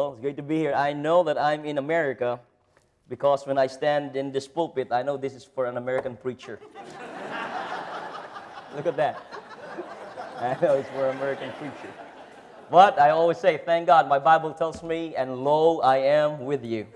Well, it's great to be here. I know that I'm in America because when I stand in this pulpit, I know this is for an American preacher. Look at that. I know it's for an American preacher. But I always say, thank God, my Bible tells me, and lo, I am with you.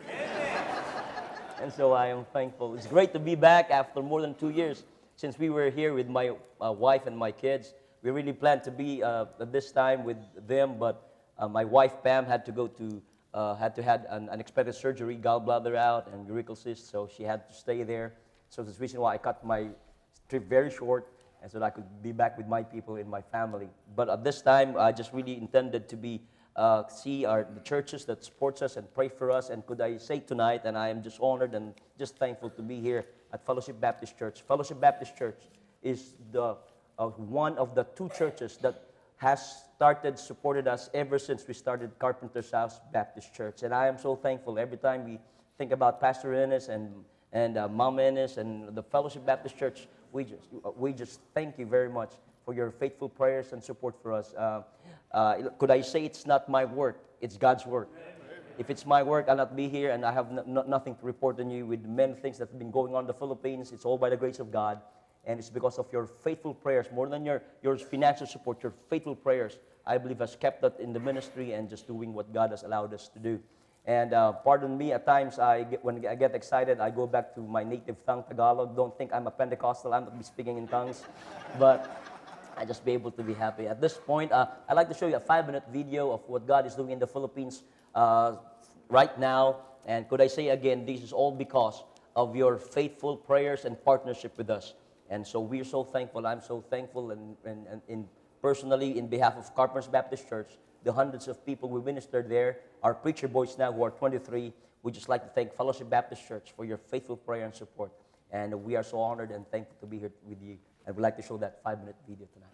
And so I am thankful. It's great to be back after more than 2 years since we were here with my wife and my kids. We really planned to be at this time with them, but my wife Pam had to go to had an unexpected surgery, gallbladder out and urethral cyst, so she had to stay there. So that's the reason why I cut my trip very short, and so that I could be back with my people and my family. But at this time, I just really intended to be see the churches that supports us and pray for us. And could I say tonight, and I am just honored and just thankful to be here at Fellowship Baptist Church. Fellowship Baptist Church is one of the two churches that has supported us ever since we started Carpenter's House Baptist Church. And I am so thankful every time we think about Pastor Ennis and Mom Ennis and the Fellowship Baptist Church. We just thank you very much for your faithful prayers and support for us. Could I say it's not my work, it's God's work. If it's my work, I'll not be here, and I have nothing to report on you with many things that have been going on in the Philippines. It's all by the grace of God. And it's because of your faithful prayers, more than your financial support, your faithful prayers, I believe has kept us in the ministry and just doing what God has allowed us to do. And pardon me, at times, when I get excited, I go back to my native tongue, Tagalog. Don't think I'm a Pentecostal, I'm not be speaking in tongues. But I just be able to be happy. At this point, I'd like to show you a 5-minute video of what God is doing in the Philippines right now. And could I say again, this is all because of your faithful prayers and partnership with us. And so we're so thankful. I'm so thankful, and personally, in behalf of Carpenter's Baptist Church, the hundreds of people we ministered there, our preacher boys now who are 23, we'd just like to thank Fellowship Baptist Church for your faithful prayer and support. And we are so honored and thankful to be here with you. And we'd like to show that 5-minute video tonight.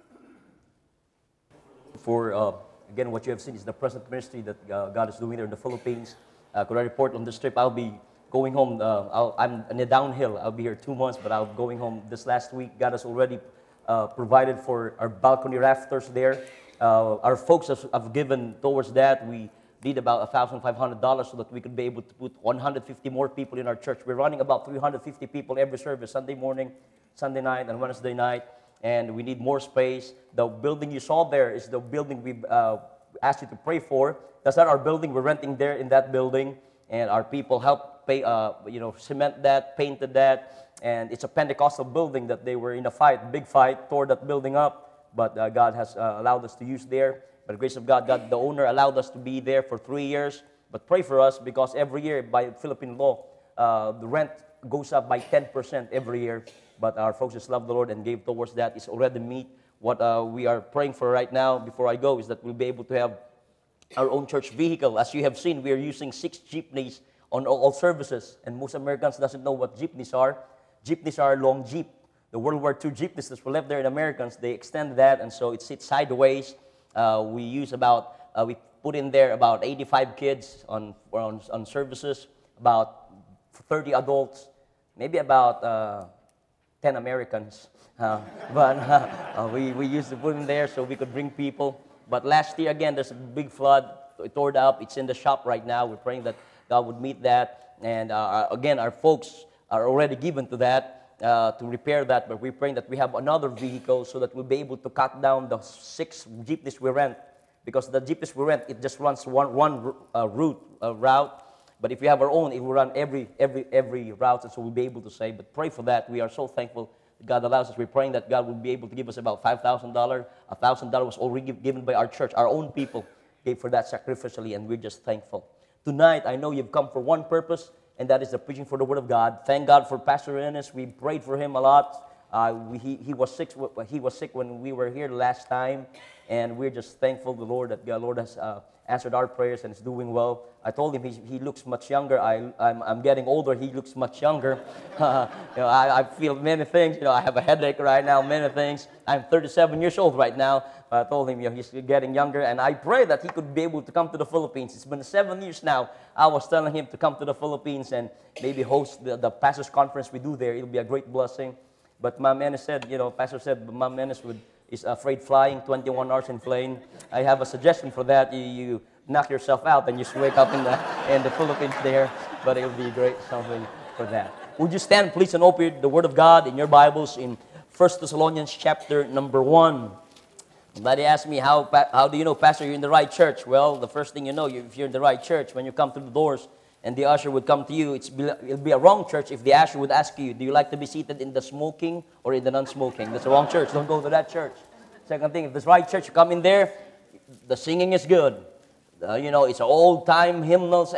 Again, what you have seen is the present ministry that God is doing there in the Philippines. Could I report on this trip? I'll be going home. I'm in a downhill. I'll be here 2 months, but I'll be going home this last week. God has already provided for our balcony rafters there. Our folks have given towards that. We need about $1,500 so that we could be able to put 150 more people in our church. We're running about 350 people every service, Sunday morning, Sunday night, and Wednesday night. And we need more space. The building you saw there is the building we've asked you to pray for. That's not our building. We're renting there in that building. And our people helped pay, cement that, painted that. And it's a Pentecostal building that they were in a big fight, tore that building up. But God has allowed us to use there. By the grace of God, the owner allowed us to be there for 3 years. But pray for us because every year, by Philippine law, the rent goes up by 10% every year. But our folks just love the Lord and gave towards that. It's already meet. What we are praying for right now, before I go, is that we'll be able to have our own church vehicle. As you have seen, we are using 6 jeepneys on all services. And most Americans doesn't know what jeepneys are. Jeepneys are long jeep. The World War II jeepneys that were left there in Americans, they extended that, and so it sits sideways. We put in there about 85 kids on services, about 30 adults, maybe about 10 Americans. We used to put in there so we could bring people. But last year, again, there's a big flood. It tore it up. It's in the shop right now. We're praying that God would meet that. And again, our folks are already given to that, to repair that. But we're praying that we have another vehicle so that we'll be able to cut down the 6 jeepneys we rent. Because the jeepneys we rent, it just runs one route. But if we have our own, it will run every route, and so we'll be able to say. But pray for that. We are so thankful that God allows us. We're praying that God will be able to give us about $5,000. $1,000 was already given by our church. Our own people gave for that sacrificially, and we're just thankful. Tonight, I know you've come for one purpose, and that is the preaching for the Word of God. Thank God for Pastor Ennis. We prayed for him a lot. He was sick when we were here last time, and we're just thankful to the Lord that the Lord has answered our prayers and is doing well. I told him he looks much younger. I'm getting older. He looks much younger. I feel many things. I have a headache right now, many things. I'm 37 years old right now. I told him he's getting younger, and I pray that he could be able to come to the Philippines. It's been 7 years now. I was telling him to come to the Philippines and maybe host the pastors' conference we do there. It'll be a great blessing. But Ma'am Ennis said, Pastor said Ma'am Ennis is afraid flying 21 hours in plane. I have a suggestion for that. You knock yourself out and just wake up in the Philippines there. But it'll be great something for that. Would you stand, please, and open the Word of God in your Bibles in 1 Thessalonians chapter number 1. Somebody asked me, how do you know, Pastor, you're in the right church? Well, the first thing you know, if you're in the right church, when you come through the doors and the usher would come to you, it'll be a wrong church if the usher would ask you, do you like to be seated in the smoking or in the non-smoking? That's the wrong church. Don't go to that church. Second thing, if this right church, you come in there, the singing is good. It's old-time hymnals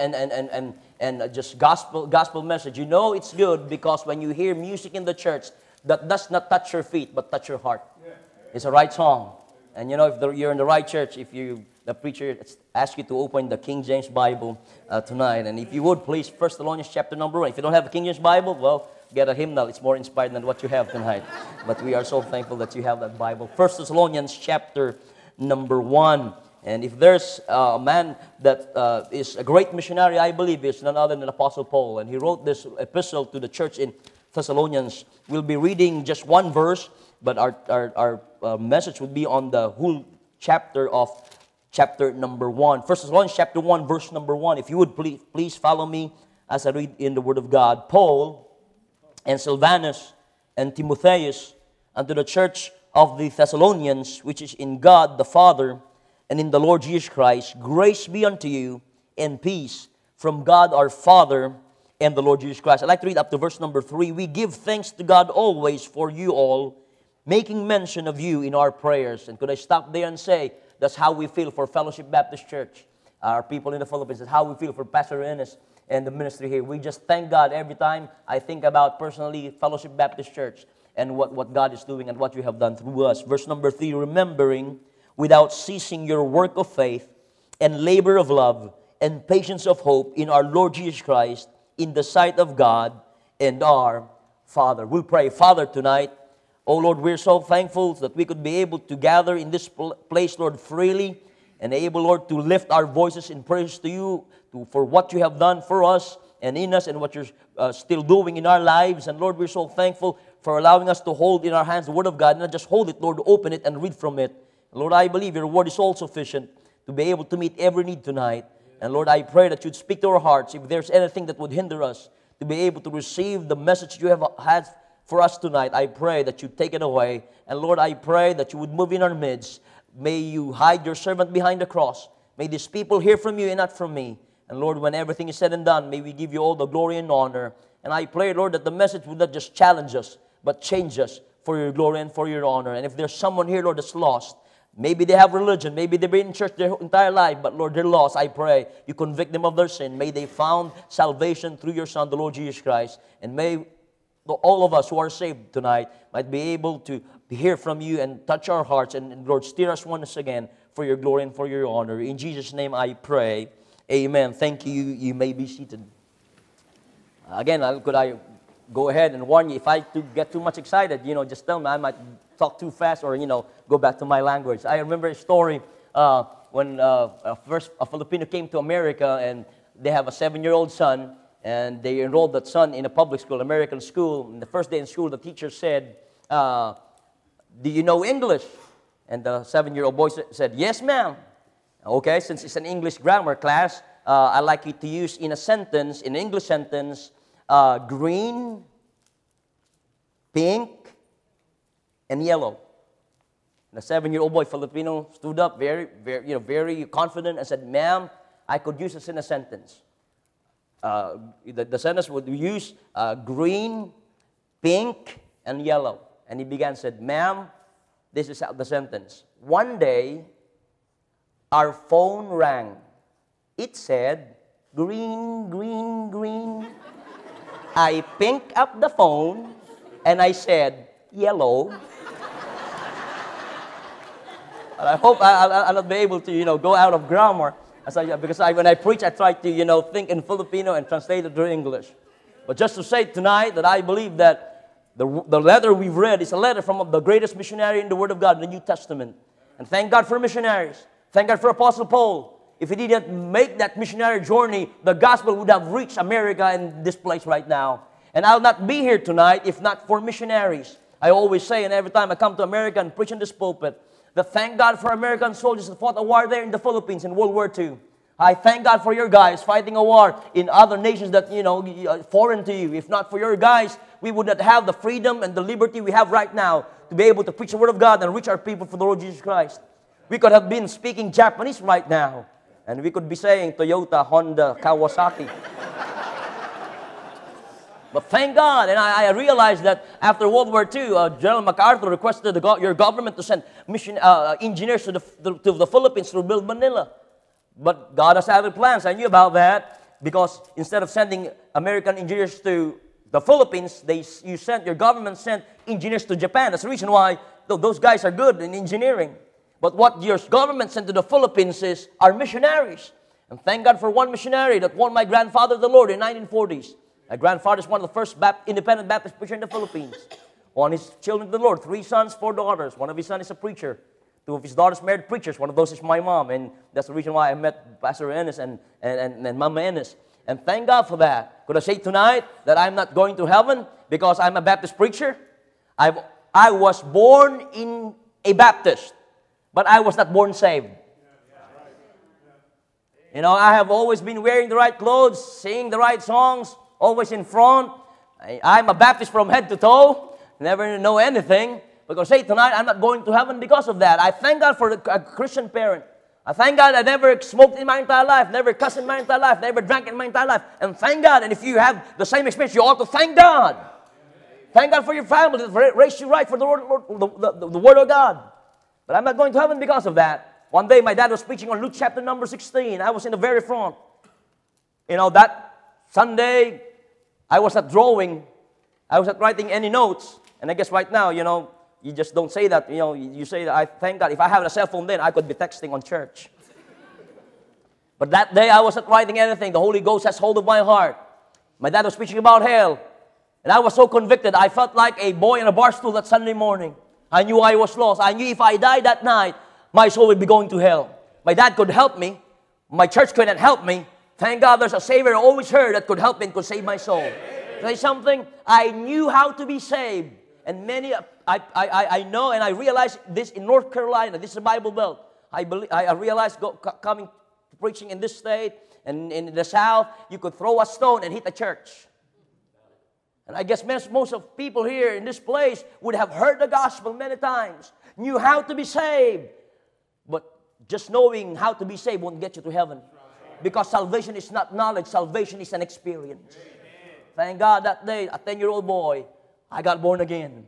and just gospel message. You know it's good because when you hear music in the church, that does not touch your feet, but touch your heart. It's a right song. And if you're in the right church, the preacher asks you to open the King James Bible tonight. And if you would, please, 1 Thessalonians chapter number 1. If you don't have a King James Bible, well, get a hymnal. It's more inspired than what you have tonight. But we are so thankful that you have that Bible. 1 Thessalonians chapter number 1. And if there's a man that is a great missionary, I believe it's none other than Apostle Paul. And he wrote this epistle to the church in Thessalonians. We'll be reading just one verse, but our message will be on the whole chapter of chapter number 1. 1 Thessalonians chapter 1, verse number 1. If you would please follow me as I read in the Word of God. Paul and Silvanus and Timotheus unto the church of the Thessalonians, which is in God the Father and in the Lord Jesus Christ, grace be unto you and peace from God our Father and the Lord Jesus Christ. I'd like to read up to verse number 3. We give thanks to God always for you all, making mention of you in our prayers. And could I stop there and say, that's how we feel for Fellowship Baptist Church. Our people in the Philippines, that's how we feel for Pastor Ernest and the ministry here. We just thank God every time I think about personally Fellowship Baptist Church and what God is doing and what you have done through us. Verse number 3, remembering without ceasing your work of faith and labor of love and patience of hope in our Lord Jesus Christ in the sight of God and our Father. We'll pray. Father, tonight, oh Lord, we're so thankful that we could be able to gather in this place, Lord, freely and able, Lord, to lift our voices in praise to you for what you have done for us and in us and what you're still doing in our lives. And Lord, we're so thankful for allowing us to hold in our hands the Word of God, and not just hold it, Lord, open it and read from it. Lord, I believe your Word is all sufficient to be able to meet every need tonight. And Lord, I pray that you'd speak to our hearts. If there's anything that would hinder us to be able to receive the message you have had for us tonight, I pray that you take it away. And Lord, I pray that you would move in our midst. May you hide your servant behind the cross. May these people hear from you and not from me. And Lord, when everything is said and done, may we give you all the glory and honor. And I pray, Lord, that the message would not just challenge us, but change us for your glory and for your honor. And if there's someone here, Lord, that's lost, maybe they have religion, maybe they've been in church their entire life, but Lord, they're lost. I pray you convict them of their sin. May they found salvation through your Son, the Lord Jesus Christ. And may all of us who are saved tonight might be able to hear from you and touch our hearts. And Lord, steer us once again for your glory and for your honor. In Jesus' name I pray. Amen. Thank you. You may be seated. Again, could I go ahead and warn you, if I get too much excited, just tell me. I might talk too fast or, go back to my language. I remember a story when a Filipino came to America, and they have a 7-year-old son, and they enrolled that son in a public school, American school. And the first day in school, the teacher said, do you know English? And the 7-year-old boy said, yes, ma'am. Okay, since it's an English grammar class, I'd like you to use in an English sentence, green, pink, and yellow. The 7-year-old boy, Filipino, stood up very confident and said, ma'am, I could use this in a sentence. The sentence would use green, pink, and yellow. And he began, said, ma'am, this is the sentence. One day, our phone rang. It said, green, green, green. I picked up the phone, and I said, yellow. And I hope I'll not be able to, go out of grammar. Because when I preach, I try to, think in Filipino and translate it to English. But just to say tonight that I believe that the letter we've read is a letter from the greatest missionary in the Word of God in the New Testament. And thank God for missionaries. Thank God for Apostle Paul. If he didn't make that missionary journey, the gospel would have reached America in this place right now. And I'll not be here tonight if not for missionaries. I always say, and every time I come to America and preach in this pulpit, that thank God for American soldiers that fought a war there in the Philippines in World War II. I thank God for your guys fighting a war in other nations that, foreign to you. If not for your guys, we would not have the freedom and the liberty we have right now to be able to preach the Word of God and reach our people for the Lord Jesus Christ. We could have been speaking Japanese right now, and we could be saying Toyota, Honda, Kawasaki. But thank God, and I realized that after World War II, General MacArthur requested your government to send engineers to the Philippines to rebuild Manila. But God has other plans. I knew about that because instead of sending American engineers to the Philippines, your government sent engineers to Japan. That's the reason why those guys are good in engineering. But what your government sent to the Philippines are missionaries. And thank God for one missionary that won my grandfather the Lord in 1940s. My grandfather is one of the first independent Baptist preachers in the Philippines. Won his children to the Lord, 3 sons, 4 daughters. One of his sons is a preacher. 2 of his daughters married preachers. One of those is my mom. And that's the reason why I met Pastor Ennis and Mama Ennis. And thank God for that. Could I say tonight that I'm not going to heaven because I'm a Baptist preacher? I was born in a Baptist, but I was not born saved. I have always been wearing the right clothes, singing the right songs, always in front. I'm a Baptist from head to toe. Never know anything. Because say tonight, I'm not going to heaven because of that. I thank God for a Christian parent. I thank God I never smoked in my entire life, never cussed in my entire life, never drank in my entire life. And thank God. And if you have the same experience, you ought to thank God. Thank God for your family that raised you right for the Word of God. But I'm not going to heaven because of that. One day, my dad was preaching on Luke chapter number 16. I was in the very front. That Sunday, I was not drawing. I was not writing any notes. And I guess right now, you just don't say that. You say that, I thank God. If I had a cell phone then, I could be texting on church. But that day, I wasn't writing anything. The Holy Ghost has hold of my heart. My dad was preaching about hell. And I was so convicted. I felt like a boy in a bar stool that Sunday morning. I knew I was lost. I knew if I died that night, my soul would be going to hell. My dad could help me. My church couldn't help me. Thank God there's a Savior I always heard that could help me and could save my soul. Say something. I knew how to be saved. And many, I know and I realized this in North Carolina. This is a Bible Belt. I realized coming preaching in this state and in the South, you could throw a stone and hit a church. And I guess most of people here in this place would have heard the gospel many times, knew how to be saved. But just knowing how to be saved won't get you to heaven. Because salvation is not knowledge, salvation is an experience. Thank God that day, a 10-year-old boy, I got born again.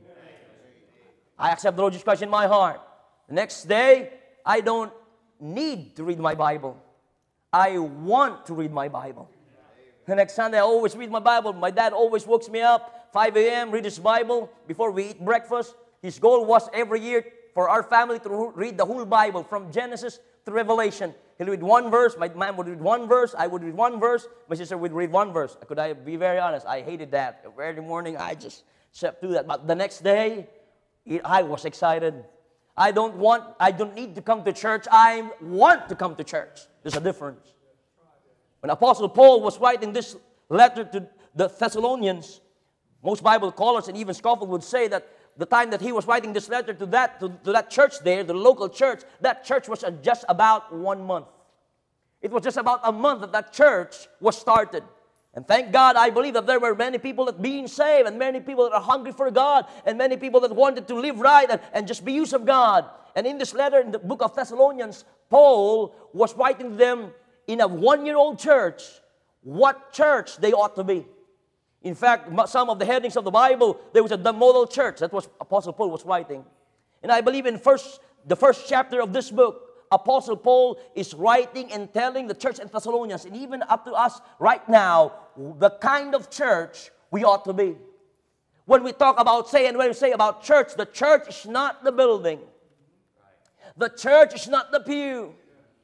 I accept the Lord Jesus Christ in my heart. The next day, I don't need to read my Bible. I want to read my Bible. The next Sunday, I always read my Bible. My dad always wakes me up, 5 a.m., read his Bible before we eat breakfast. His goal was every year for our family to read the whole Bible from Genesis to Revelation. He'll read one verse. My mom would read one verse. I would read one verse. My sister would read one verse. Could I be very honest? I hated that. Every morning, I just slept through that. But the next day, I was excited. I don't need to come to church. I want to come to church. There's a difference. When Apostle Paul was writing this letter to the Thessalonians, most Bible scholars and even scoffers would say that the time that he was writing this letter to that church there, the local church, that church was just about 1 month. It was just about a month that church was started. And thank God, I believe that there were many people that being saved and many people that are hungry for God and many people that wanted to live right and just be used of God. And in this letter, in the book of Thessalonians, Paul was writing to them in a 1-year-old church, what church they ought to be. In fact, some of the headings of the Bible, there was the model church. That was Apostle Paul was writing. And I believe in the first chapter of this book, Apostle Paul is writing and telling the church in Thessalonians, and even up to us right now, the kind of church we ought to be. When we talk about when we say about church, the church is not the building. The church is not the pew.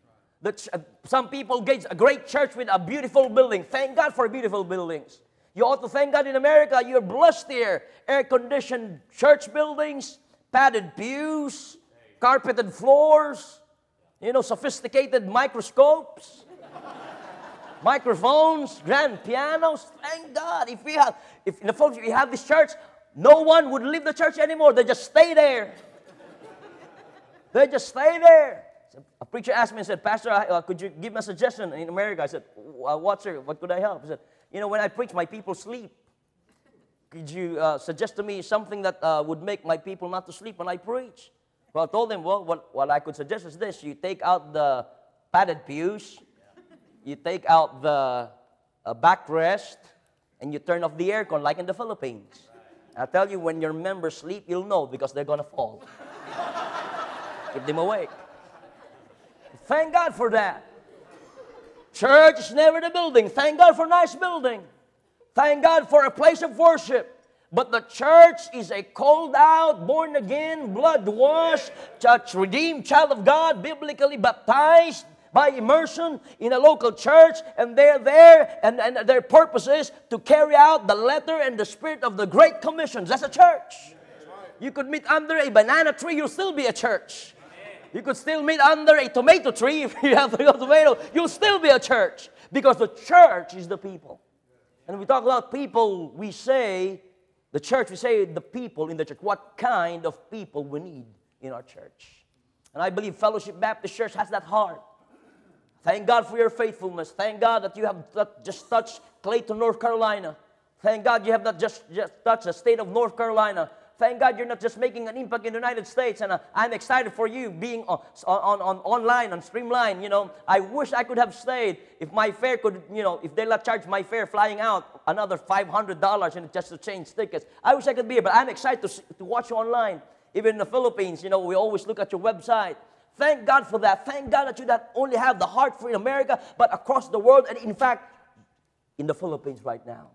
Some people get a great church with a beautiful building. Thank God for beautiful buildings. You ought to thank God in America. You're blessed here. Air-conditioned church buildings, padded pews, carpeted floors, sophisticated microscopes, microphones, grand pianos. Thank God. If we have this church, no one would leave the church anymore. They just stay there. They just stay there. A preacher asked me and said, Pastor, could you give me a suggestion in America? I said, what, sir? What could I help? He said, when I preach, my people sleep. Could you suggest to me something that would make my people not to sleep when I preach? Well, I told him, what I could suggest is this. You take out the padded pews, you take out the backrest, and you turn off the aircon like in the Philippines. I tell you, when your members sleep, you'll know because they're going to fall. Keep them awake. Thank God for that. Church is never the building. Thank God for a nice building. Thank God for a place of worship. But the church is a called out, born again, blood washed, church redeemed child of God, biblically baptized by immersion in a local church, and they're there, and their purpose is to carry out the letter and the spirit of the Great Commissions. That's a church. You could meet under a banana tree, you'll still be a church. You could still meet under a tomato tree. If you have a tomato, you'll still be a church. Because the church is the people. And we talk about people, we say, the church, we say the people in the church. What kind of people we need in our church. And I believe Fellowship Baptist Church has that heart. Thank God for your faithfulness. Thank God that you have not just touched Clayton, North Carolina. Thank God you have not just touched the state of North Carolina. Thank God you're not just making an impact in the United States. And I'm excited for you being on online, on Streamline. I wish I could have stayed. If my fare could, if they let charge my fare flying out, another $500 and just to change tickets. I wish I could be here, but I'm excited to watch you online. Even in the Philippines, we always look at your website. Thank God for that. Thank God that you not only have the heart for in America, but across the world, and in fact, in the Philippines right now.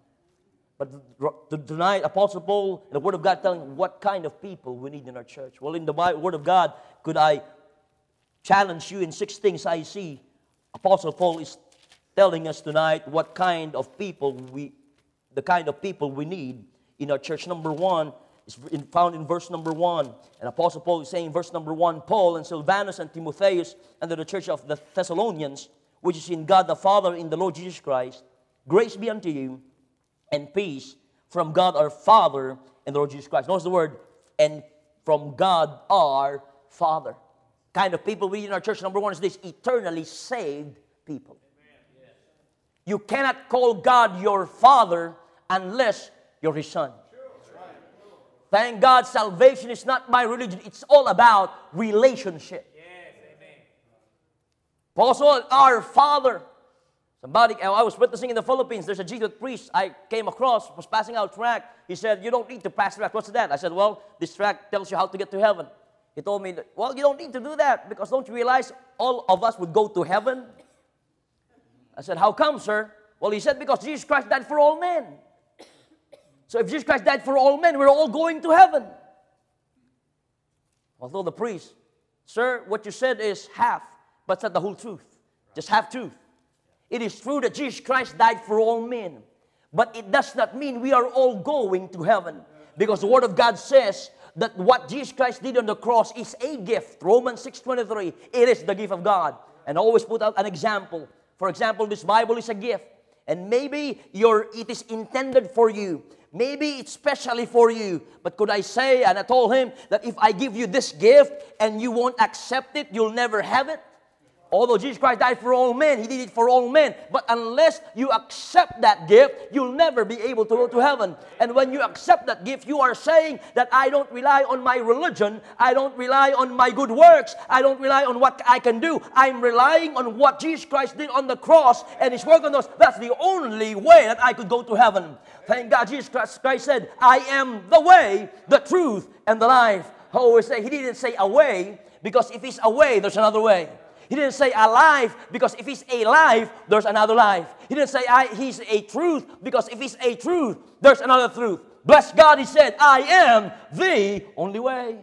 But tonight, Apostle Paul, the Word of God telling what kind of people we need in our church. Well, in the Word of God, could I challenge you in 6 things I see? Apostle Paul is telling us tonight what kind of people we need in our church. Number 1 is found in verse number 1. And Apostle Paul is saying in verse number 1, Paul and Silvanus and Timotheus under the church of the Thessalonians, which is in God the Father in the Lord Jesus Christ, grace be unto you, and peace from God our Father and the Lord Jesus Christ. Notice the word, and from God our Father. Kind of people we need in our church, number 1 is this, eternally saved people. Amen. You cannot call God your Father unless you're His Son. Thank God salvation is not by religion. It's all about relationship. Yes, amen. Paul said, our Father. I was witnessing in the Philippines, there's a Jesuit priest I came across, was passing out tract. He said, you don't need to pass tract. What's that? I said, well, this tract tells you how to get to heaven. He told me, well, you don't need to do that because don't you realize all of us would go to heaven? I said, how come, sir? Well, he said, because Jesus Christ died for all men. So if Jesus Christ died for all men, we're all going to heaven. Although the priest, sir, what you said is half, but it's not the whole truth. Just half truth. It is true that Jesus Christ died for all men. But it does not mean we are all going to heaven. Because the Word of God says that what Jesus Christ did on the cross is a gift. Romans 6:23. It is the gift of God. And always put out an example. For example, this Bible is a gift. And maybe it is intended for you. Maybe it's specially for you. But could I say, and I told him, that if I give you this gift and you won't accept it, you'll never have it. Although Jesus Christ died for all men, He did it for all men. But unless you accept that gift, you'll never be able to go to heaven. And when you accept that gift, you are saying that I don't rely on my religion. I don't rely on my good works. I don't rely on what I can do. I'm relying on what Jesus Christ did on the cross and His work on us. That's the only way that I could go to heaven. Thank God Jesus Christ said, I am the way, the truth, and the life. I always say, He didn't say a way, because if He's a way, there's another way. He didn't say a life, because if He's a life, there's another life. He didn't say He's a truth, because if He's a truth, there's another truth. Bless God, He said, I am the only way.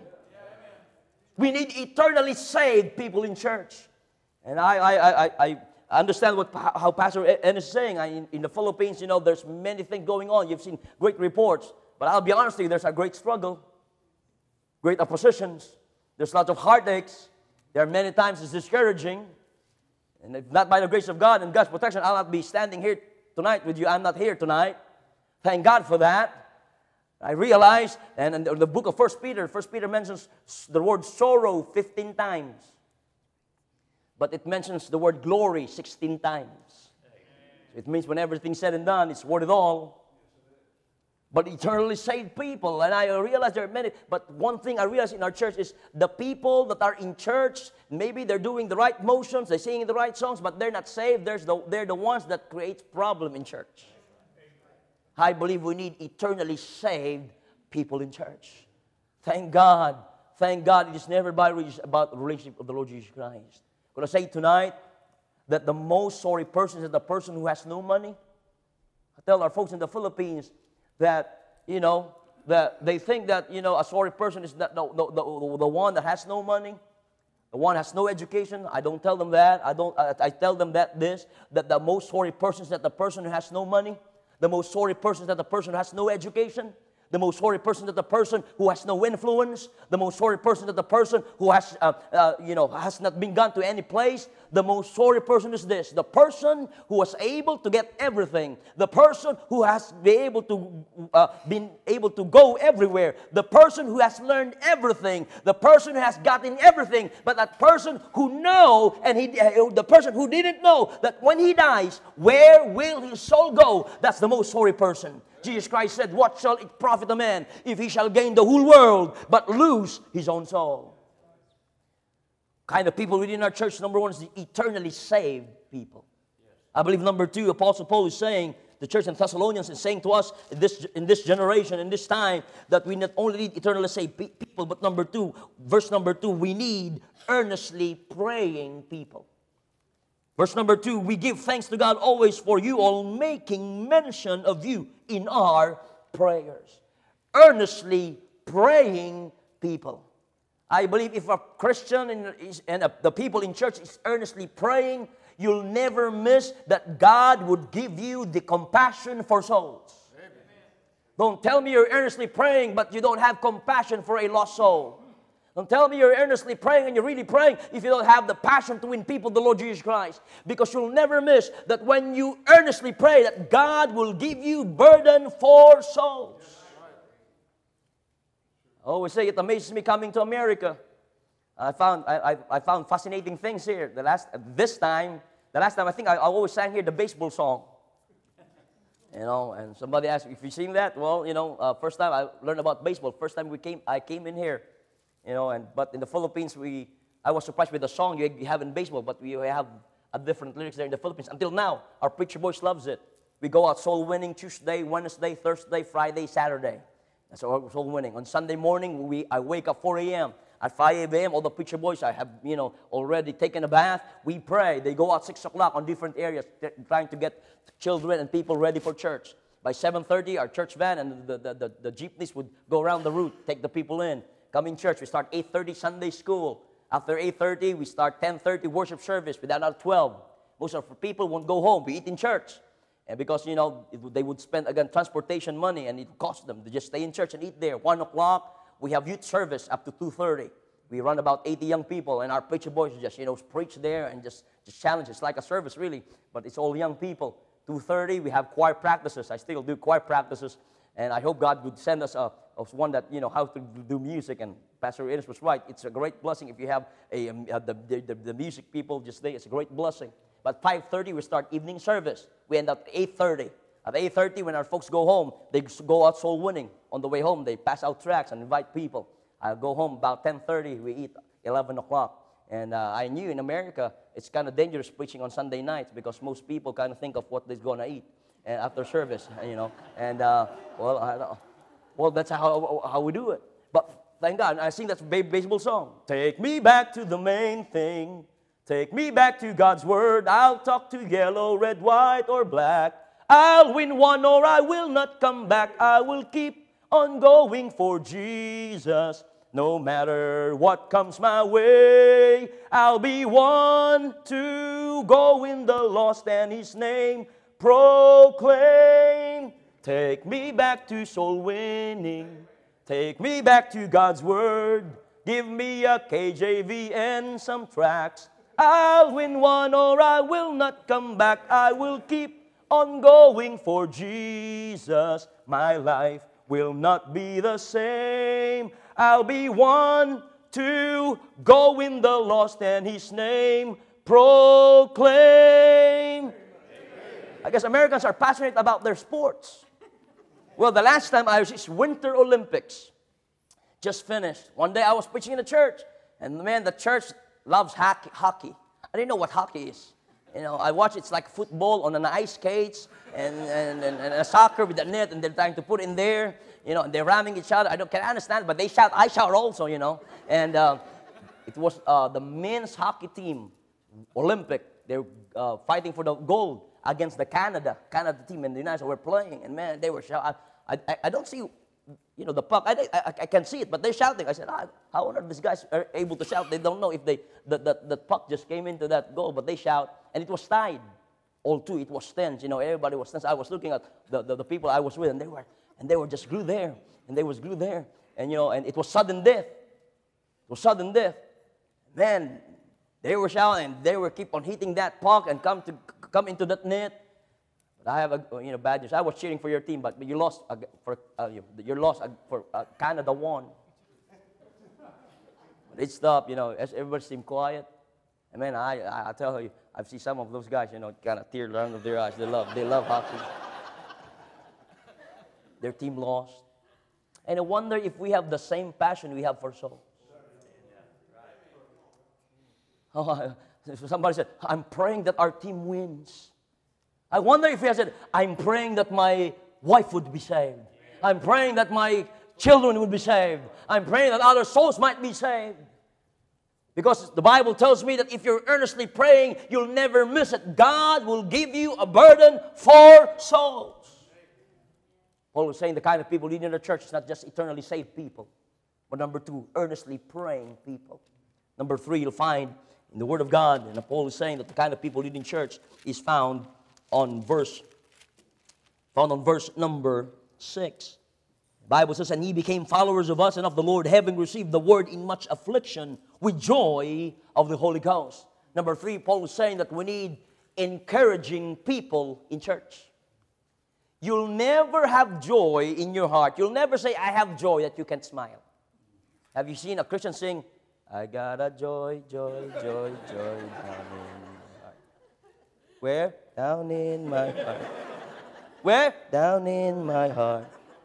We need eternally saved people in church. And I understand how Pastor Ennis is saying. In the Philippines, there's many things going on. You've seen great reports. But I'll be honest with you, there's a great struggle, great oppositions. There's lots of heartaches. There are many times it's discouraging. And if not by the grace of God and God's protection, I'll not be standing here tonight with you. I'm not here tonight. Thank God for that. I realize, and in the book of 1 Peter mentions the word sorrow 15 times. But it mentions the word glory 16 times. It means when everything's said and done, it's worth it all. But eternally saved people, and I realize there are many, but one thing I realize in our church is the people that are in church, maybe they're doing the right motions, they're singing the right songs, but they're not saved. They're the ones that create problem in church. I believe we need eternally saved people in church. Thank God. Thank God it is never about the relationship of the Lord Jesus Christ. I'm going to say tonight that the most sorry person is the person who has no money. I tell our folks in the Philippines that, that they think that, a sorry person is the one that has no money, the one has no education. I don't tell them that. I tell them that the most sorry person is that the person who has no money. The most sorry person is that the person who has no education. The most sorry person is the person who has no influence. The most sorry person is the person who has not been gone to any place. The most sorry person is this: the person who was able to get everything. The person who has been able to go everywhere. The person who has learned everything. The person who has gotten everything. But that person who the person who didn't know that when he dies, where will his soul go? That's the most sorry person. Jesus Christ said, "What shall it profit a man if he shall gain the whole world but lose his own soul?" Kind of people within our church, number one, is the eternally saved people. I believe number two, Apostle Paul is saying, the church in Thessalonians is saying to us in this generation, in this time, that we not only need eternally saved people, but number two, verse number 2, we need earnestly praying people. Verse number 2, we give thanks to God always for you all, making mention of you in our prayers. Earnestly praying people. I believe if a Christian and the people in church is earnestly praying, you'll never miss that God would give you the compassion for souls. Amen. Don't tell me you're earnestly praying, but you don't have compassion for a lost soul. Don't tell me you're earnestly praying and you're really praying if you don't have the passion to win people to the Lord Jesus Christ. Because you'll never miss that when you earnestly pray, that God will give you burden for souls. I always say it amazes me coming to America. I found fascinating things here. The last time I think I always sang here the baseball song. And somebody asked me if you sing that. Well, first time I learned about baseball. First time I came in here. But in the Philippines, I was surprised with the song you have in baseball, but we have a different lyrics there in the Philippines. Until now, our preacher boys loves it. We go out soul winning Tuesday, Wednesday, Thursday, Friday, Saturday. That's our soul winning. On Sunday morning, I wake up 4 a.m. At 5 a.m., all the preacher boys, I have, already taken a bath. We pray. They go out 6 o'clock on different areas, trying to get children and people ready for church. By 7:30, our church van and the jeepneys would go around the route, take the people in. Come in church. We start 8:30 Sunday school. After 8:30, we start 10:30 worship service. We done out 12. Most of the people won't go home. We eat in church. And because, they would spend, again, transportation money, and it cost them to just stay in church and eat there. 1 o'clock, we have youth service up to 2:30. We run about 80 young people, and our preacher boys just, preach there and just challenge. It's like a service, really, but it's all young people. 2:30, we have choir practices. I still do choir practices, and I hope God would send us one that, how to do music. And Pastor Innes was right. It's a great blessing if you have the music people just there. It's a great blessing. But 5:30, we start evening service. We end up at 8:30. At 8:30, when our folks go home, they go out soul winning. On the way home, they pass out tracts and invite people. I'll go home about 10:30. We eat 11 o'clock. And I knew in America, it's kind of dangerous preaching on Sunday nights because most people kind of think of what they're going to eat after service, Well, that's how we do it. But thank God, I sing that baseball song. Take me back to the main thing. Take me back to God's word. I'll talk to yellow, red, white, or black. I'll win one or I will not come back. I will keep on going for Jesus. No matter what comes my way, I'll be one to go in the lost and His name proclaim. Take me back to soul winning. Take me back to God's word. Give me a KJV and some tracts. I'll win one or I will not come back. I will keep on going for Jesus. My life will not be the same. I'll be one to go in the lost and His name proclaim. I guess Americans are passionate about their sports. Well, the last time I was, it's Winter Olympics. Just finished. One day I was preaching in the church, and man, the church loves hockey. I didn't know what hockey is. You know, I watch it's like football on an ice skates and a soccer with the net, and they're trying to put in there. You know, and they're ramming each other. Can I understand? But they shout. I shout also. You know, and it was the men's hockey team, Olympic. They're fighting for the gold against the Canada team, and the United States were playing. And man, they were shouting. I don't see, you know, the puck. I can see it, but they're shouting. I said, how are these guys are able to shout? They don't know if the puck just came into that goal, but they shout, and it was tied. All two, it was tense. You know, everybody was tense. I was looking at the people I was with, and they were just glued there, and they was glued there, and you know, and it was sudden death. It was sudden death. Man, they were shouting. They were keep on hitting that puck and come into that net. But I have bad news. I was cheering for your team, but you lost for Canada won. But it stopped. You know, as everybody seemed quiet. And man, I tell you, I've seen some of those guys. You know, kind of tears down of their eyes. They love hockey. Their team lost. And I wonder if we have the same passion we have for souls. Oh, somebody said, I'm praying that our team wins. I wonder if he has said, I'm praying that my wife would be saved. I'm praying that my children would be saved. I'm praying that other souls might be saved. Because the Bible tells me that if you're earnestly praying, you'll never miss it. God will give you a burden for souls. Paul was saying the kind of people leading the church is not just eternally saved people. But number two, earnestly praying people. Number three, you'll find in the Word of God, and Paul is saying that the kind of people leading church is found on verse number 6. The Bible says, and ye became followers of us and of the Lord, having received the word in much affliction with joy of the Holy Ghost. Number 3, Paul was saying that we need encouraging people in church. You'll never have joy in your heart. You'll never say, I have joy, that you can smile. Have you seen a Christian sing, I got a joy, joy, joy, joy down in my heart? Where? Down in my heart. Where? Down in my heart.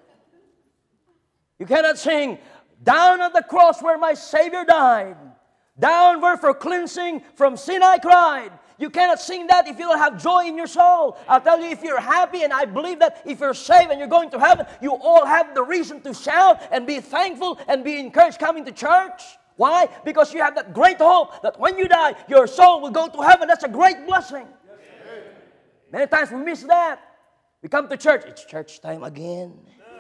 You cannot sing, down at the cross where my Savior died. Down where for cleansing from sin I cried. You cannot sing that if you don't have joy in your soul. I'll tell you, if you're happy, and I believe that if you're saved and you're going to heaven, you all have the reason to shout and be thankful and be encouraged coming to church. Why? Because you have that great hope that when you die, your soul will go to heaven. That's a great blessing. Yes. Many times we miss that. We come to church. It's church time again.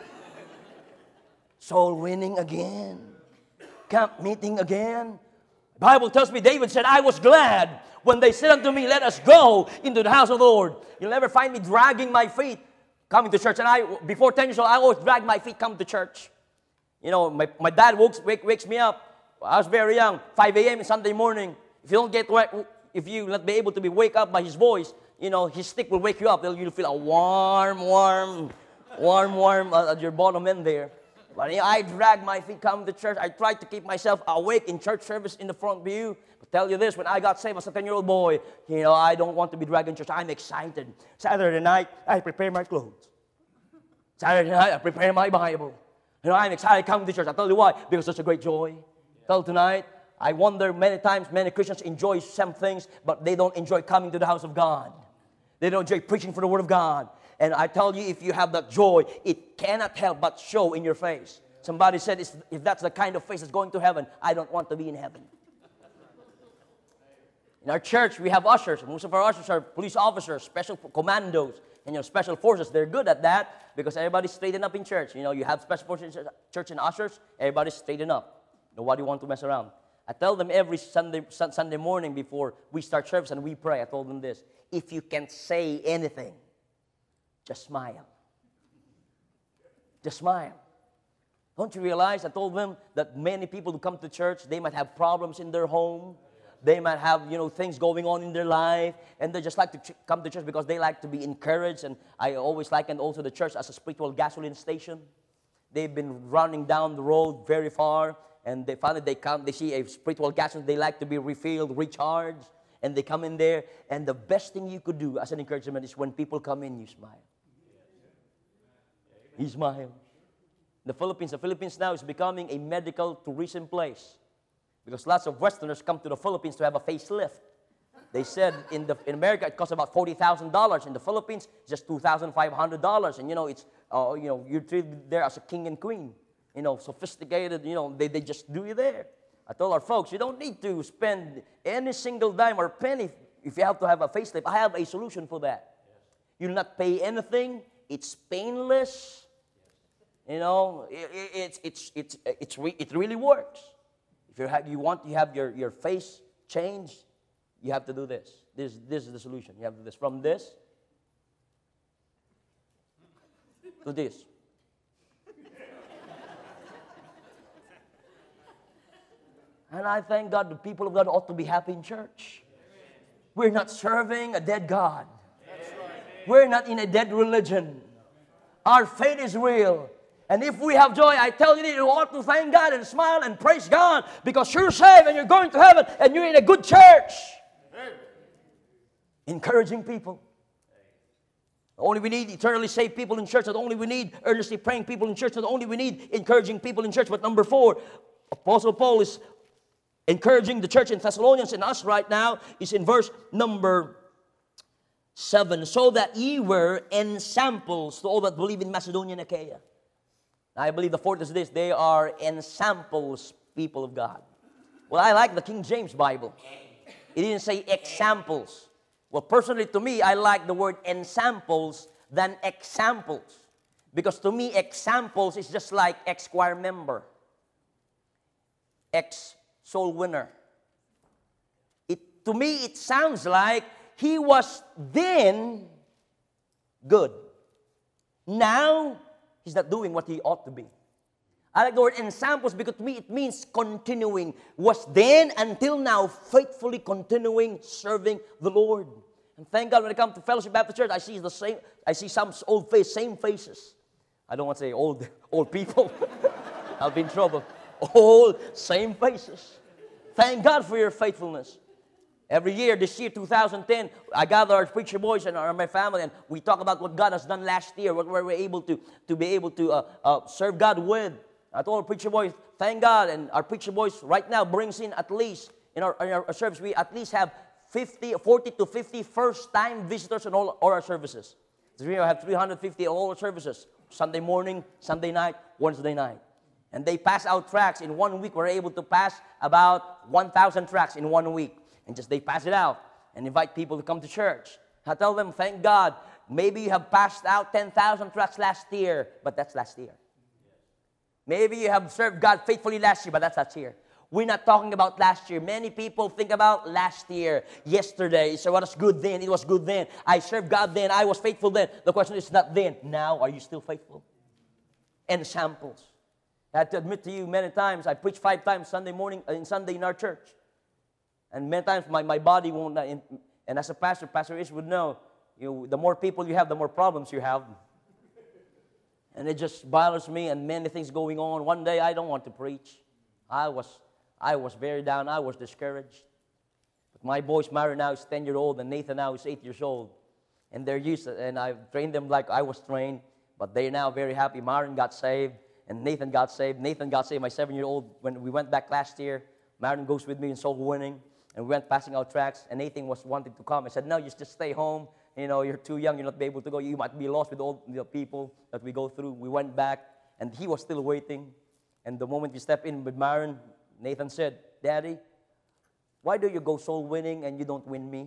Soul winning again. Camp meeting again. The Bible tells me, David said, I was glad when they said unto me, let us go into the house of the Lord. You'll never find me dragging my feet coming to church. And before 10 years old, I always drag my feet coming to church. You know, my dad wakes me up. I was very young, 5 a.m. Sunday morning. If you not be able to be wake up by his voice, you know, his stick will wake you up. You'll feel a warm at your bottom end there. But I drag my feet coming to church. I try to keep myself awake in church service in the front pew. But tell you this, when I got saved as a 10-year-old boy, you know, I don't want to be dragged in church. I'm excited. Saturday night, I prepare my clothes. Saturday night, I prepare my Bible. You know, I'm excited coming to church. I'll tell you why. Because it's a great joy. Till tonight, I wonder many times many Christians enjoy some things, but they don't enjoy coming to the house of God. They don't enjoy preaching for the Word of God. And I tell you, if you have that joy, it cannot help but show in your face. Somebody said, if that's the kind of face that's going to heaven, I don't want to be in heaven. In our church, we have ushers. Most of our ushers are police officers, special commandos, and special forces. They're good at that because everybody's straightened up in church. You know, you have special forces in church and ushers, everybody's straightened up. Nobody wants to mess around. I tell them every Sunday morning before we start service and we pray, I told them this, if you can say anything, just smile. Just smile. Don't you realize, I told them that many people who come to church, they might have problems in their home. They might have, things going on in their life. And they just like to come to church because they like to be encouraged. And I always liken also the church as a spiritual gasoline station. They've been running down the road very far. And they finally they see a spiritual gasoline. They like to be refilled, recharged. And they come in there, and the best thing you could do as an encouragement is when people come in, you smile. You smile. The Philippines now is becoming a medical tourism place because lots of Westerners come to the Philippines to have a facelift. They said in America it costs about $40,000. In the Philippines, just $2,500. And it's you're treated there as a king and queen. Sophisticated. They just do you there. I told our folks, you don't need to spend any single dime or penny if you have to have a facelift. I have a solution for that. You'll not pay anything. It's painless. It really works. If you want to have your face changed, you have to do this. This is the solution. You have to do this. From this to this. And I thank God the people of God ought to be happy in church. We're not serving a dead God. We're not in a dead religion. Our faith is real. And if we have joy, I tell you, you ought to thank God and smile and praise God because you're saved and you're going to heaven and you're in a good church. Encouraging people. Not only we need eternally saved people in church, not only we need earnestly praying people in church, not only we need encouraging people in church, but number 4, Apostle Paul is encouraging the church in Thessalonians and us right now is in verse number 7. So that ye were ensamples to all that believe in Macedonia and Achaia. I believe the 4th is this. They are ensamples, people of God. Well, I like the King James Bible. It didn't say examples. Well, personally to me, I like the word ensamples than examples. Because to me, examples is just like ex-choir member. Ex-soul winner. To me, it sounds like he was then good. Now, he's not doing what he ought to be. I like the word ensamples because to me it means continuing. Was then until now faithfully continuing serving the Lord. And thank God when I come to Fellowship Baptist Church, I see some old face, same faces. I don't want to say old people. I'll be in trouble. Old, same faces. Thank God for your faithfulness. Every year, this year, 2010, I gather our preacher boys and my family, and we talk about what God has done last year, what we were able to be able to serve God with. I told our preacher boys, thank God, and our preacher boys right now brings in at least, in our service, we at least have 40 to 50 first-time visitors in all our services. So we have 350 in all our services, Sunday morning, Sunday night, Wednesday night. And they pass out tracts. In 1 week, we're able to pass about 1,000 tracts in 1 week. And just they pass it out and invite people to come to church. I tell them, thank God, maybe you have passed out 10,000 tracts last year, but that's last year. Maybe you have served God faithfully last year, but that's last year. We're not talking about last year. Many people think about last year, yesterday. So what was good then? It was good then. I served God then. I was faithful then. The question is not then. Now, are you still faithful? Ensamples. I have to admit to you many times, I preach 5 times Sunday morning, Sunday in our church. And many times my body won't, and as a pastor, Pastor Ish would know, the more people you have, the more problems you have. And it just bothers me and many things going on. One day I don't want to preach. I was very down. I was discouraged. But my boys, Mary now is 10-year-old and Nathan now is 8 years old. And they're used to, and I've trained them like I was trained. But they're now very happy. Marin got saved and Nathan got saved. Nathan got saved, my 7-year-old, when we went back last year. Marin goes with me in soul winning. And we went passing out tracts, and Nathan was wanting to come. I said, no, you just stay home. You're too young. You'll not be able to go. You might be lost with all the people that we go through. We went back, and he was still waiting. And the moment we stepped in with Marin, Nathan said, Daddy, why do you go soul winning and you don't win me?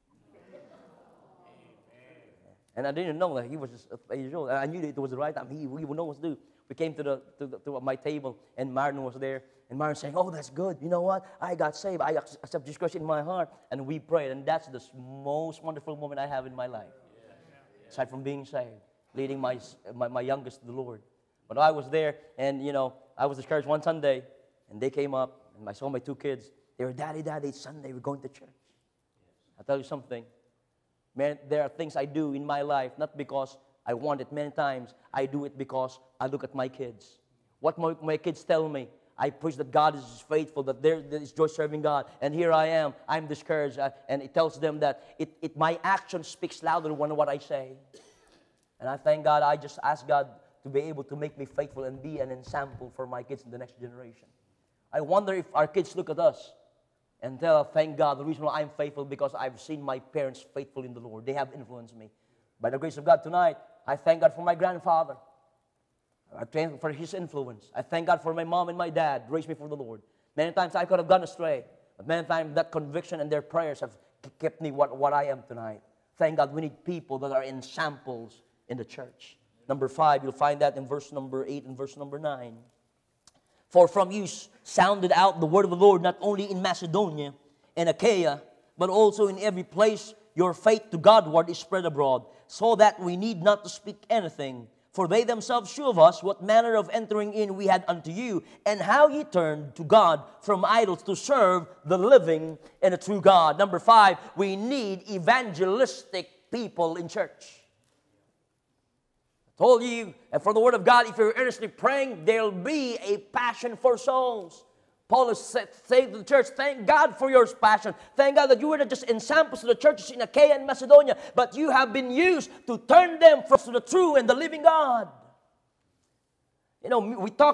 And I didn't know that he was just 8 years old. And I knew that it was the right time. He would know what to do. We came to my table, and Marin was there. And Marin saying, oh, that's good. You know what? I got saved. I accept Jesus Christ in my heart. And we prayed. And that's the most wonderful moment I have in my life. Aside from being saved, leading my youngest to the Lord. But I was there, and, I was discouraged one Sunday. And they came up, and I saw my 2 kids. They were, Daddy, it's Sunday. We're going to church. I'll tell you something. Man, there are things I do in my life, not because I want it many times. I do it because I look at my kids. What my kids tell me, I preach that God is faithful, that there is joy serving God. And here I am, I'm discouraged. And it tells them that my action speaks louder than what I say. And I thank God, I just ask God to be able to make me faithful and be an example for my kids in the next generation. I wonder if our kids look at us and tell, thank God, the reason why I'm faithful because I've seen my parents faithful in the Lord. They have influenced me. By the grace of God tonight, I thank God for my grandfather. I thank God for his influence. I thank God for my mom and my dad raised me for the Lord. Many times I could have gone astray, but many times that conviction and their prayers have kept me what I am tonight. Thank God we need people that are in samples in the church. Number 5, you'll find that in verse number 8 and verse number 9. For from you sounded out the word of the Lord, not only in Macedonia and Achaia, but also in every place your faith to Godward is spread abroad, so that we need not to speak anything. For they themselves shew of us what manner of entering in we had unto you, and how ye turned to God from idols to serve the living and the true God. Number 5, we need evangelistic people in church. Told you, and for the Word of God, if you're earnestly praying, there'll be a passion for souls. Paul is saying to the church, thank God for your passion. Thank God that you were not just in samples to the churches in Achaia and Macedonia, but you have been used to turn them to the true and the living God. You know, we talk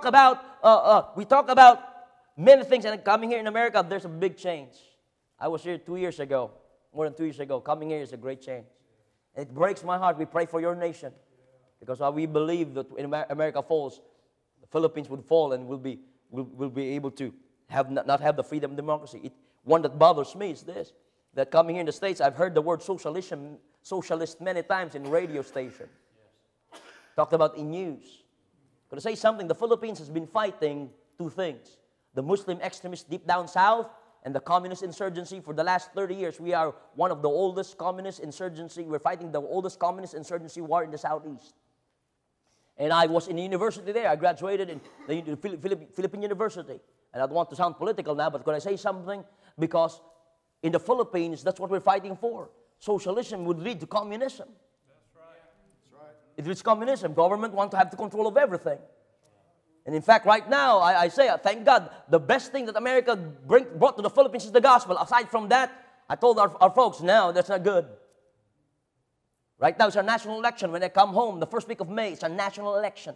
about many things, and coming here in America, there's a big change. I was here 2 years ago, more than 2 years ago. Coming here is a great change. It breaks my heart. We pray for your nation. Because we believe that when America falls, the Philippines would fall and we'll be able to not have the freedom and democracy. One that bothers me is this, that coming here in the States, I've heard the word socialist many times in radio station. Yes. Talked about in news. Could I say something? The Philippines has been fighting two things. The Muslim extremists deep down south and the communist insurgency for the last 30 years. We are one of the oldest communist insurgency. We're fighting the oldest communist insurgency war in the southeast. And I was in the university there. I graduated in the Philippine University. And I don't want to sound political now, but could I say something? Because in the Philippines, that's what we're fighting for. Socialism would lead to communism. That's right. That's right. If it's communism, government wants to have the control of everything. And in fact, right now, I say, thank God, the best thing that America brought to the Philippines is the gospel. Aside from that, I told our folks, no, that's not good. Right now, it's our national election. When I come home, the first week of May, it's a national election.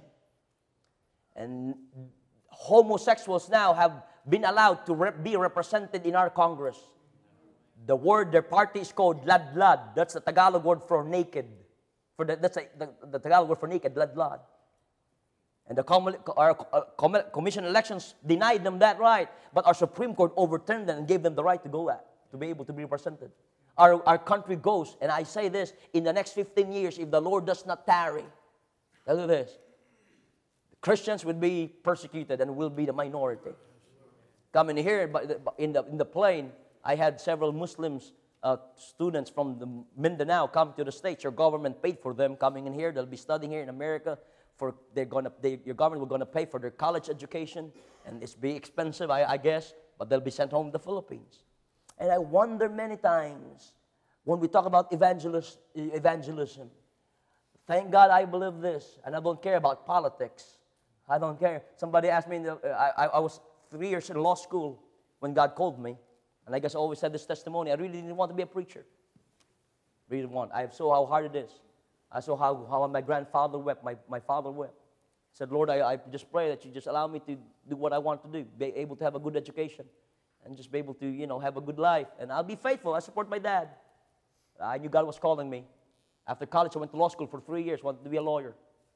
And homosexuals now have been allowed to be represented in our Congress. Their party is called Ladlad. That's the Tagalog word for naked. That's the Tagalog word for naked, Ladlad. And the commission elections denied them that right. But our Supreme Court overturned them and gave them the right to go to be able to be represented. Our country goes, and I say this, in the next 15 years, if the Lord does not tarry, tell you this, Christians will be persecuted and will be the minority. Coming here, in the plane, I had several Muslims, students from the Mindanao come to the States. Your government paid for them coming in here. They'll be studying here in America. Your government will going to pay for their college education, and it's be expensive, I guess, but they'll be sent home to the Philippines. And I wonder many times when we talk about evangelism, thank God I believe this, and I don't care about politics. I don't care. Somebody asked me, I was 3 years in law school when God called me, and I guess I always said this testimony. I really didn't want to be a preacher. Really didn't want. I saw how hard it is. I saw how my grandfather wept, my father wept. I said, Lord, I just pray that you just allow me to do what I want to do, be able to have a good education, and just be able to, have a good life. And I'll be faithful. I support my dad. I knew God was calling me. After college, I went to law school for 3 years, wanted to be a lawyer.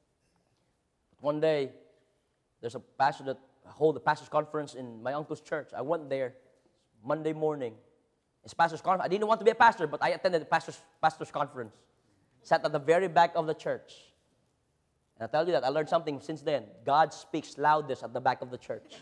But one day, there's a pastor that hold a pastor's conference in my uncle's church. I went there Monday morning. It's pastor's conference. I didn't want to be a pastor, but I attended the pastor's conference. Sat at the very back of the church. And I tell you that, I learned something since then. God speaks loudest at the back of the church.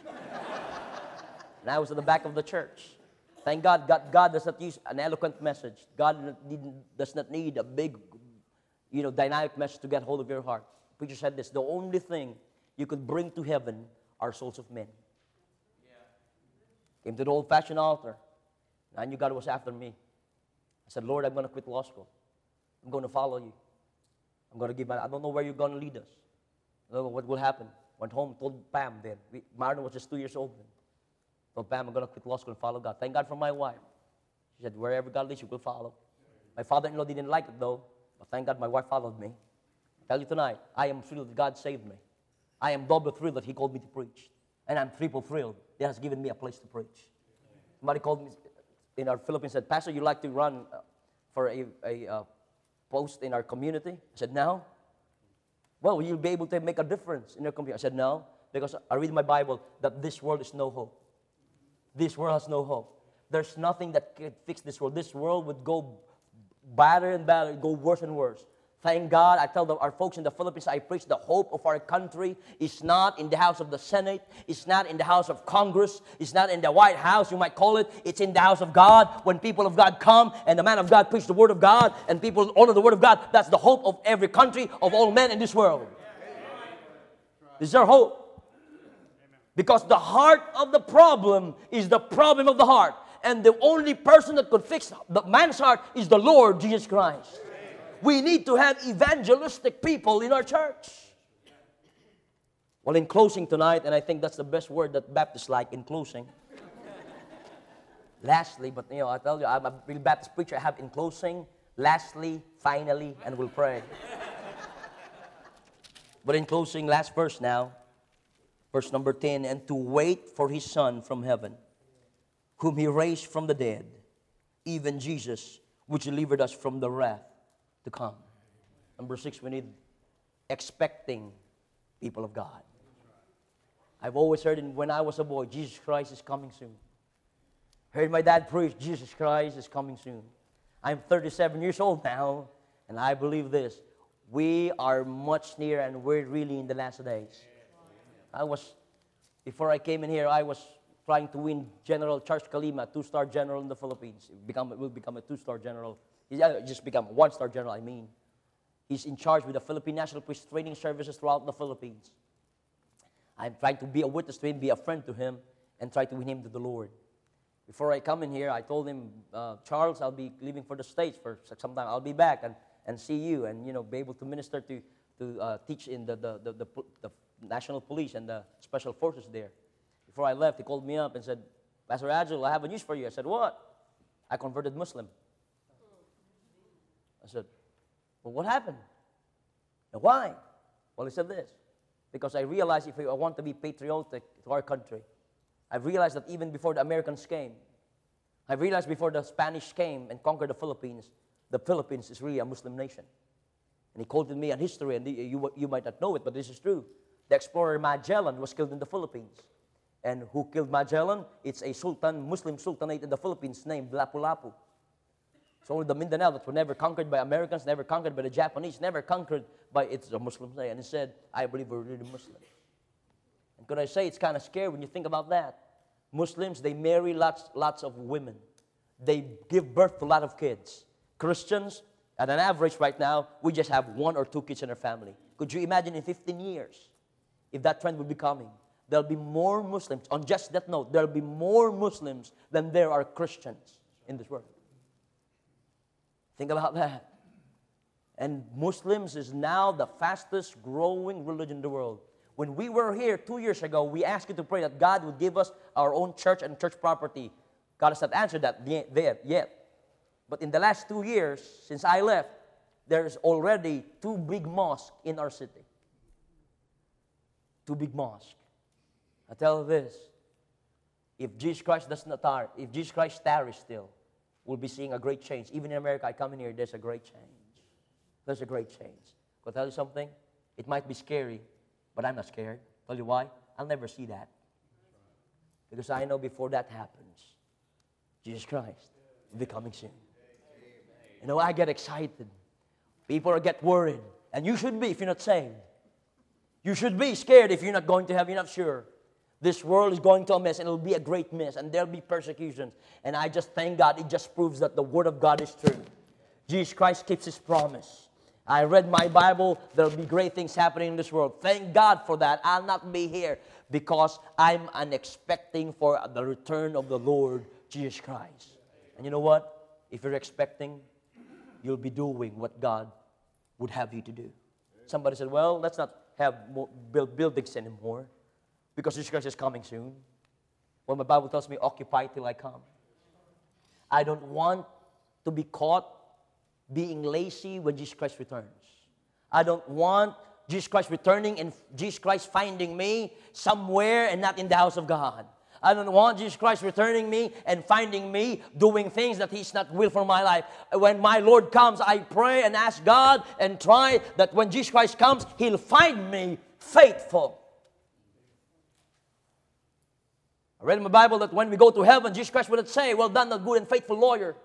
And I was at the back of the church. Thank God, God does not use an eloquent message. God does not need a big, dynamic message to get hold of your heart. The preacher said this, the only thing you could bring to heaven are souls of men. Yeah. Came to the old-fashioned altar. And I knew God was after me. I said, Lord, I'm going to quit law school. I'm going to follow you. I'm going to I don't know where you're going to lead us. I don't know what will happen. Went home, told Pam then. Marlon was just 2 years old then. Told Pam, I'm going to quit law school and follow God. Thank God for my wife. She said, wherever God leads you, will follow. My father-in-law didn't like it though, but thank God my wife followed me. I tell you tonight, I am thrilled that God saved me. I am double thrilled that He called me to preach. And I'm triple thrilled that He has given me a place to preach. Somebody called me in our Philippines and said, Pastor, you like to run for a post in our community? I said, no. Well, you'll be able to make a difference in your community. I said, no, because I read in my Bible that this world is no hope. This world has no hope. There's nothing that can fix this world. This world would go badder and badder, go worse and worse. Thank God, I tell our folks in the Philippines, I preach the hope of our country is not in the house of the Senate. It's not in the house of Congress. It's not in the White House, you might call it. It's in the house of God. When people of God come and the man of God preach the word of God and people honor the word of God, that's the hope of every country, of all men in this world. This is our hope. Because the heart of the problem is the problem of the heart. And the only person that could fix the man's heart is the Lord Jesus Christ. We need to have evangelistic people in our church. Well, in closing tonight, and I think that's the best word that Baptists like, in closing. Lastly, but I tell you, I'm a real Baptist preacher. I have in closing, lastly, finally, and we'll pray. But in closing, last verse now, verse number 10, and to wait for His Son from heaven, whom He raised from the dead, even Jesus, which delivered us from the wrath to come. Number 6, we need expecting people of God. I've always heard when I was a boy, Jesus Christ is coming soon. Heard my dad preach, Jesus Christ is coming soon. I'm 37 years old now, and I believe this. We are much near, and we're really in the last days. Before I came in here, I was trying to win General Charles Kalima, 2-star general in the Philippines. Will become a 2-star general. He just become a 1-star general, I mean. He's in charge with the Philippine National Police Training Services throughout the Philippines. I'm trying to be a witness to him, be a friend to him, and try to win him to the Lord. Before I come in here, I told him, Charles, I'll be leaving for the States for some time. I'll be back and see you and, be able to minister to teach in the National Police and the Special Forces there. Before I left, he called me up and said, Pastor Agil, I have a news for you. I said, what? I converted Muslim. I said, well, what happened? And why? Well, he said this. Because I realized if I want to be patriotic to our country, I've realized that even before the Americans came, I've realized before the Spanish came and conquered the Philippines is really a Muslim nation. And he quoted me on history, and you might not know it, but this is true. The explorer Magellan was killed in the Philippines. And who killed Magellan? It's a Muslim sultanate in the Philippines named Lapu-Lapu. So only the Mindanao that were never conquered by Americans, never conquered by the Japanese, never conquered by it's a Muslim day. And he said, I believe we're really Muslim. And could I say it's kind of scary when you think about that? Muslims, they marry lots of women. They give birth to a lot of kids. Christians, at an average right now, we just have 1 or 2 kids in our family. Could you imagine in 15 years, if that trend would be coming? There'll be more Muslims. On just that note, there'll be more Muslims than there are Christians in this world. Think about that. And Muslims is now the fastest growing religion in the world. When we were here 2 years ago, we asked you to pray that God would give us our own church and church property. God has not answered that yet. But in the last 2 years, since I left, there's already 2 big mosques in our city. 2 big mosques. I tell you this, if Jesus Christ tarries still, we'll be seeing a great change. Even in America, I come in here, there's a great change. There's a great change. I'll tell you something, it might be scary, but I'm not scared. Tell you why? I'll never see that. Because I know before that happens, Jesus Christ will be coming soon. I get excited. People get worried. And you should be if you're not saved. You should be scared if you're not going to heaven, you're not sure. This world is going to a mess, and it'll be a great mess, and there'll be persecutions. And I just thank God, it just proves that the Word of God is true. Jesus Christ keeps His promise. I read my Bible, there'll be great things happening in this world. Thank God for that. I'll not be here because I'm expecting for the return of the Lord Jesus Christ. And you know what? If you're expecting, you'll be doing what God would have you to do. Somebody said, well, that's not build buildings anymore because Jesus Christ is coming soon. Well, my Bible tells me, occupy till I come. I don't want to be caught being lazy when Jesus Christ returns. I don't want Jesus Christ returning and Jesus Christ finding me somewhere and not in the house of God. I don't want Jesus Christ returning me and finding me doing things that He's not will for my life. When my Lord comes, I pray and ask God and try that when Jesus Christ comes, He'll find me faithful. I read in my Bible that when we go to heaven, Jesus Christ will not say, well done, thou good and faithful lawyer.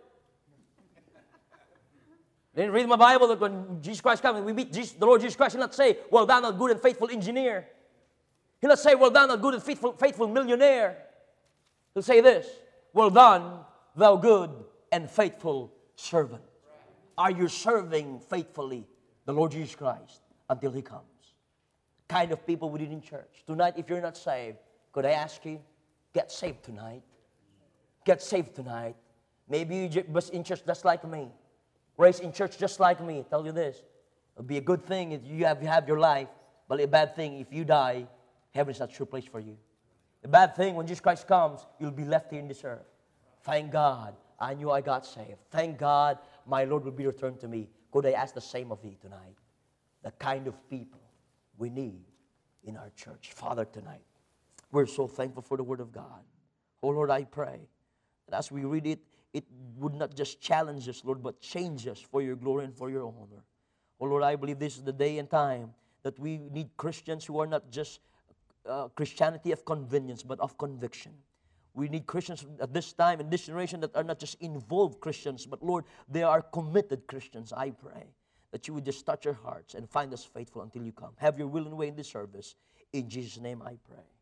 Then read in my Bible that when Jesus Christ comes and we meet the Lord Jesus Christ, He'll not say, well done, thou good and faithful engineer. He'll not say, well done, thou good and faithful millionaire. He'll say this, well done, thou good and faithful servant. Are you serving faithfully the Lord Jesus Christ until He comes? Kind of people we need in church. Tonight, if you're not saved, could I ask you, get saved tonight. Get saved tonight. Maybe you was in church just like me. Raised in church just like me. Tell you this, it'll be a good thing if you have your life, but a bad thing if you die, heaven is not a true place for you. The bad thing, when Jesus Christ comes, you'll be left here in this earth. Thank God, I knew I got saved. Thank God, my Lord will be returned to me. Could I ask the same of thee tonight? The kind of people we need in our church. Father, tonight, we're so thankful for the Word of God. Oh, Lord, I pray that as we read it, it would not just challenge us, Lord, but change us for your glory and for your honor. Oh, Lord, I believe this is the day and time that we need Christians who are not just Christianity of convenience, but of conviction. We need Christians at this time, in this generation, that are not just involved Christians, but Lord, they are committed Christians. I pray that you would just touch our hearts and find us faithful until you come. Have your will and way in this service. In Jesus' name I pray.